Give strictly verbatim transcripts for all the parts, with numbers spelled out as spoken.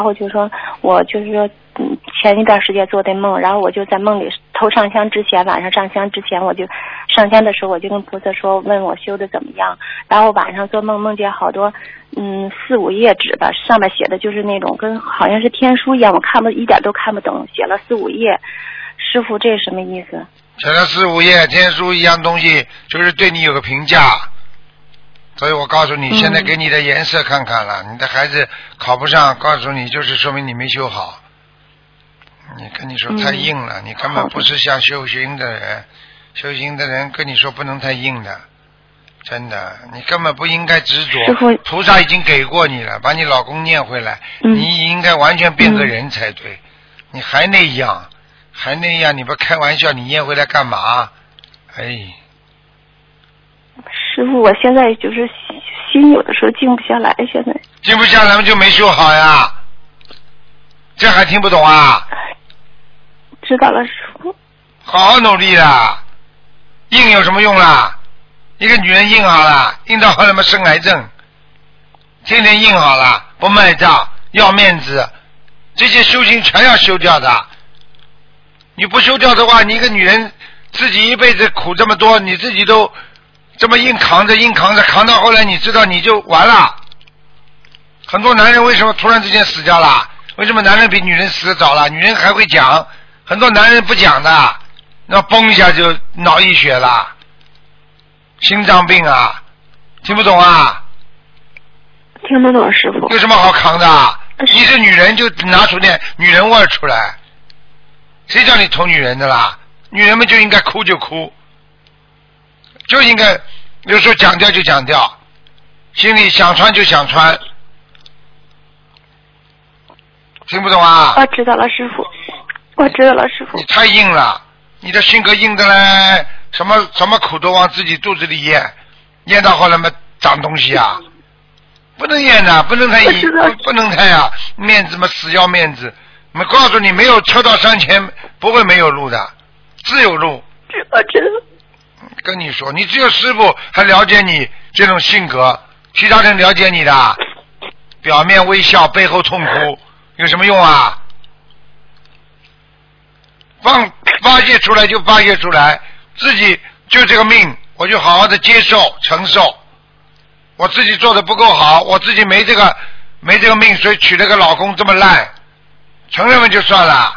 后就说我就是说，嗯，前一段时间做的梦，然后我就在梦里头上香之前，晚上上香之前，我就上香的时候，我就跟菩萨说，问我修的怎么样。然后晚上做梦梦见好多，嗯，四五页纸吧，上面写的就是那种跟好像是天书一样，我看不一点都看不懂，写了四五页。师傅，这是什么意思？ 写了四五页天书一样东西，就是对你有个评价。所以我告诉你， 嗯、 现在给你的颜色看看了，你的孩子考不上，告诉你就是说明你没修好。你跟你说太硬了，嗯、你根本不是像修行的人，修行的人跟你说不能太硬的，真的，你根本不应该执着。菩萨已经给过你了，把你老公念回来， 嗯、 你应该完全变个人才对，嗯、你还那样，还那样，你不开玩笑，你念回来干嘛？哎。 师傅，我现在就是心有的时候静不下来，现在静不下来就没修好呀，这还听不懂啊？ 知道了，师傅。 好好努力啦，硬有什么用啦？一个女人硬好了，硬到后来嘛生癌症，天天硬好了，不卖账，要面子，这些修行全要修掉的。你不修掉的话，你一个女人自己一辈子苦这么多，你自己都这么硬扛着硬扛着，扛到后来你知道你就完了。很多男人为什么突然之间死掉了？为什么男人比女人死得早了？女人还会讲，很多男人不讲的，那嘣一下就脑溢血了，心脏病啊，听不懂啊？ 听得懂，师傅。 有什么好扛的？你是女人就拿出点女人味儿出来，谁叫你偷女人的啦？女人们就应该哭就哭，就应该有时候讲掉就讲掉，心里想穿就想穿，听不懂啊？ 我知道了，师傅，我知道了，师傅。 你太硬了，你的性格硬的嘞，什么什么苦都往自己肚子里咽，咽到后来嘛长东西啊，不能咽的，不能太硬，不不能太啊，面子嘛死要面子。我告诉你，没有车到山前不会没有路的，自有路。 我知道。 跟你说，你只有师傅还了解你这种性格，其他人了解你的，表面微笑背后痛哭有什么用啊？放发泄出来就发泄出来，自己就这个命，我就好好的接受承受。我自己做的不够好，我自己没这个没这个命，所以娶了个老公这么烂，承认了就算了，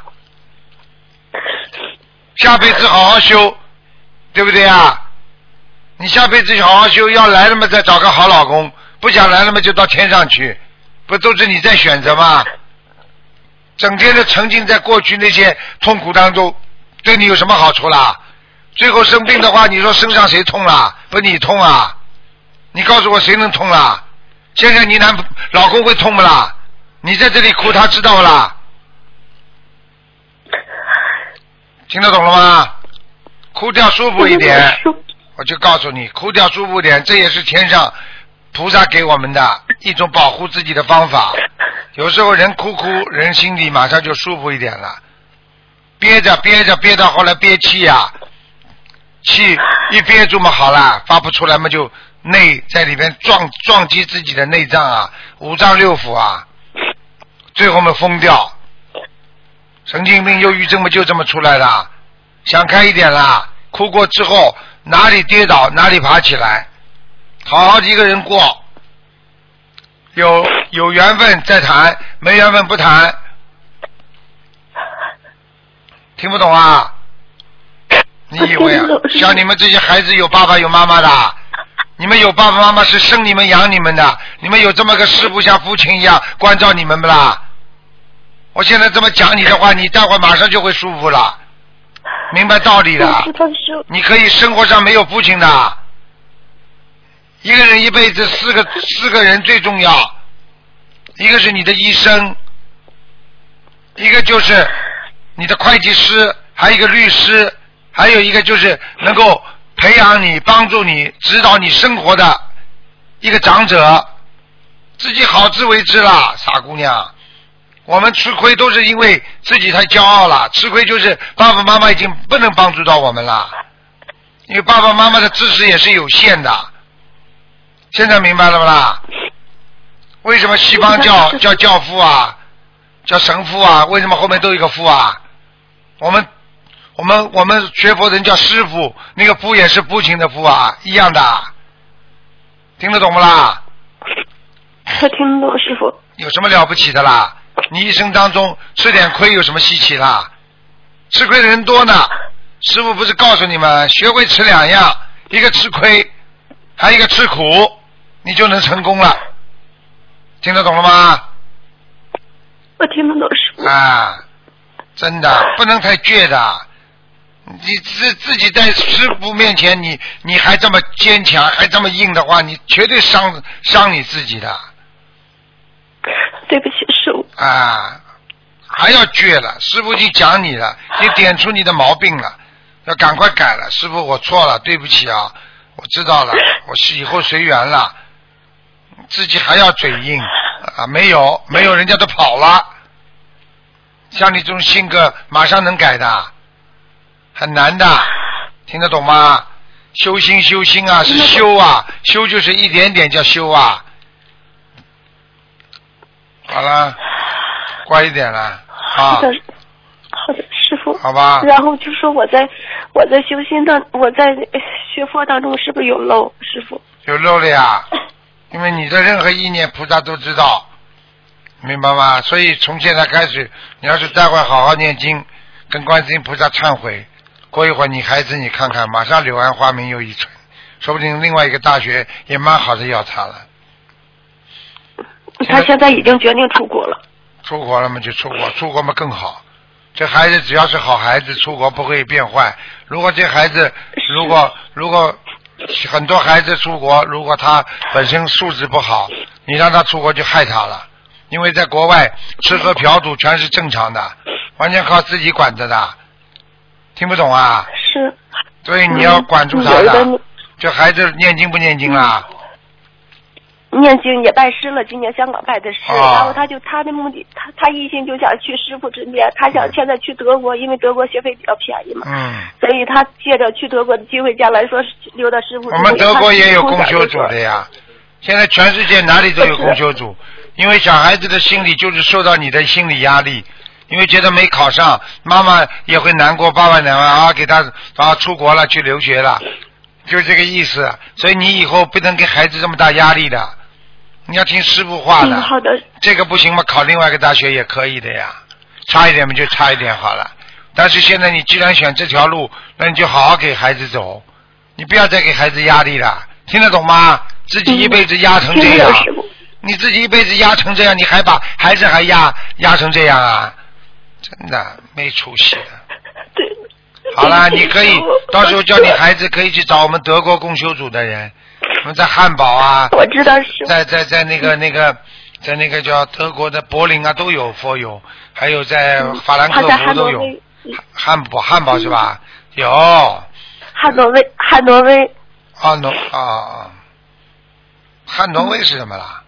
下辈子好好修，对不对啊？你下辈子好好修，要来了嘛再找个好老公，不想来了嘛就到天上去，不都是你在选择吗？整天的沉浸在过去那些痛苦当中，对你有什么好处啦？最后生病的话，你说身上谁痛啦？不你痛啊？你告诉我谁能痛啦？现在你男老公会痛不啦？你在这里哭，他知道不啦？听得懂了吗？哭掉舒服一点，我就告诉你，哭掉舒服一点，这也是天上菩萨给我们的一种保护自己的方法。有时候人哭哭，人心里马上就舒服一点了。憋着憋着憋到后来憋气呀、啊，气一憋住嘛好了，发不出来嘛就内在里面撞撞击自己的内脏啊，五脏六腑啊，最后嘛疯掉。神经病忧郁症嘛就这么出来的，想开一点啦，哭过之后哪里跌倒哪里爬起来，好好一个人过，有有缘分再谈，没缘分不谈。听不懂啊？你以为啊？像你们这些孩子有爸爸有妈妈的，你们有爸爸妈妈是生你们养你们的，你们有这么个师父像父亲一样关照你们不啦？我现在这么讲你的话，你待会马上就会舒服了，明白道理的。你可以生活上没有父亲的，一个人一辈子四个四个人最重要，一个是你的医生，一个就是你的会计师，还有一个律师，还有一个就是能够培养你、帮助你、指导你生活的一个长者。自己好自为之啦，傻姑娘。我们吃亏都是因为自己太骄傲了，吃亏就是爸爸妈妈已经不能帮助到我们了，因为爸爸妈妈的知识也是有限的。现在明白了不啦？为什么西方叫叫教父啊？ 叫神父啊？为什么后面都有一个父啊？我们我们我们学佛人叫师父，那个父也是父亲的父啊，一样的。听得懂不啦？ 我听得懂，师傅。 有什么了不起的啦？你一生当中吃点亏有什么稀奇啦？吃亏的人多呢。师父不是告诉你们，学会吃两样，一个吃亏，还有一个吃苦，你就能成功了。听得懂了吗？ 我听得懂，师傅。 啊，真的不能太倔的。你自自己在师父面前，你你还这么坚强，还这么硬的话，你绝对伤伤你自己的。 对不起，师傅。 啊，还要倔了，师父已经讲你了，也点出你的毛病了，要赶快改了。师父，我错了，对不起啊，我知道了，我是以后随缘了。自己还要嘴硬啊？没有，没有，人家都跑了。像你这种性格，马上能改的。很难的，听得懂吗？修心修心啊，是修啊，修就是一点点叫修啊。好了，乖一点了啊。 好的，好的，师傅。 好吧。 然后就说我在我在修心当我在学佛当中是不是有漏，师傅？ 有漏了呀，因为你的任何意念菩萨都知道，明白吗？所以从现在开始，你要是待会好好念经，跟观世音菩萨忏悔。过一会儿你孩子你看看，马上柳暗花明又一村，说不定另外一个大学也蛮好的要他了。 他现在已经决定出国了。 出国了嘛就出国，出国嘛更好。这孩子只要是好孩子，出国不会变坏。如果这孩子，如果如果很多孩子出国，如果他本身素质不好，你让他出国就害他了。因为在国外吃喝嫖赌全是正常的，完全靠自己管着的。听不懂啊？ 是。 对，你要管住他的。嗯、这孩子念经不念经啦？ 念经也拜师了，今年香港拜的师， 哦、 然后他就他的目的，他他一心就想去师傅身边，他想现在去德国，因为德国学费比较便宜嘛， 嗯， 所以他借着去德国的机会，将来说留到师傅。 我们德国也有共修组的呀，现在全世界哪里都有共修组，因为小孩子的心理就是受到你的心理压力。因为觉得没考上，妈妈也会难过，爸爸难过啊，给他啊出国了，去留学了，就这个意思。所以你以后不能给孩子这么大压力的，你要听师傅话的。 嗯，好的。 这个不行嘛，考另外一个大学也可以的呀，差一点嘛就差一点好了。但是现在你既然选这条路，那你就好好给孩子走，你不要再给孩子压力了，听得懂吗？自己一辈子压成这样， 嗯、 你自己一辈子压成这样，你还把孩子还压压成这样啊？真的没出息的。 对。 好了，你可以到时候叫你孩子可以去找我们德国共修组的人，我们在汉堡啊， 我知道是。 在在在那个那个在那个叫德国的柏林啊都有佛友，还有在法兰克福都有。汉堡汉堡是吧？有。 汉诺威汉诺威。 汉诺啊，汉诺威是什么啦？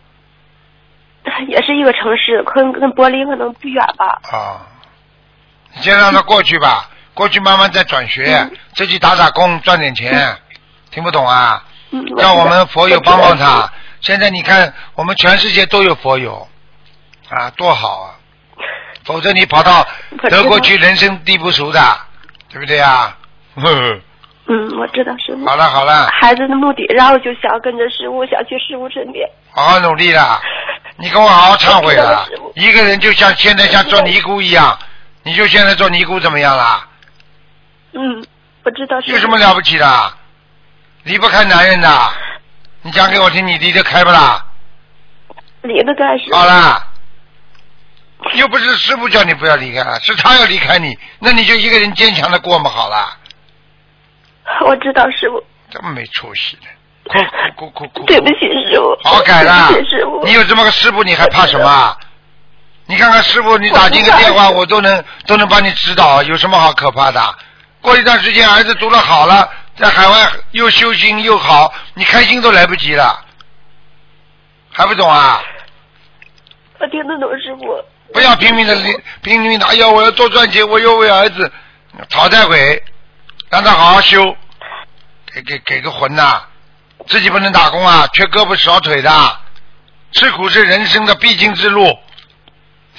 也是一个城市，跟跟柏林可能不远吧。 啊，你先让他过去吧，过去慢慢再转学， 嗯、 自己打打工赚点钱，嗯、听不懂啊？ 嗯、 让我们佛友帮帮他。现在你看，我们全世界都有佛友，啊，多好啊！否则你跑到德国去，人生地不熟的，对不对啊？ 嗯，我知道师傅。 好了好了。 孩子的目的，然后就想跟着师傅，想去师傅身边。 好好努力啦！你跟我好好忏悔了。一个人就像现在像做尼姑一样，你就现在做尼姑怎么样啦？ 嗯，我知道。 有什么了不起的？离不开男人的。你讲给我听，你离得开不啦？ 离得开是。 好啦，又不是师傅叫你不要离开，是他要离开你，那你就一个人坚强的过嘛，好了。 我知道师傅。 这么没出息的，哭哭哭哭哭！ 对不起师傅。 好改了。 对不起师傅。 你有这么个师傅，你还怕什么？你看看师傅，你打进个电话，我都能都能帮你指导，有什么好可怕的？过一段时间，儿子读了好了，在海外又修心又好，你开心都来不及了，还不懂啊？ 我听得懂师傅。 不要拼命的拼命的，哎呀，我要多赚钱，我要为儿子，讨债鬼，让他好好修，给给给个魂呐、啊！自己不能打工啊，缺胳膊少腿的，吃苦是人生的必经之路，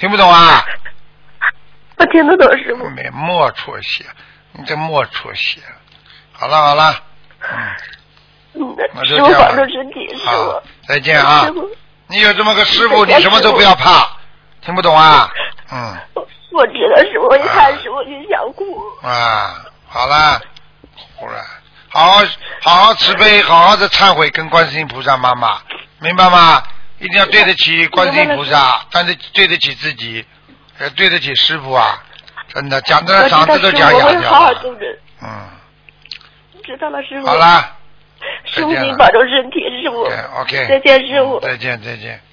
听不懂啊？ 我听得懂师傅。 没莫出血，你这莫出血。好了好了，嗯， 嗯，师傅保重身体，师傅。 再见啊！ 师傅， 你有这么个师傅，你什么都不要怕。听不懂啊？嗯。 我我知道师傅，我一看师傅就想哭。 啊，好了，忽然，好好好好慈悲，好好的忏悔，跟观世音菩萨妈妈，明白吗？一定要对得起观世音菩萨，但是对得起自己，也对得起师傅啊！真的，讲的嗓子都讲哑掉了。嗯。 知道了，师傅。 好了。 师傅您保重身体，师傅。 OK OK。 再见，师傅。 再见再见。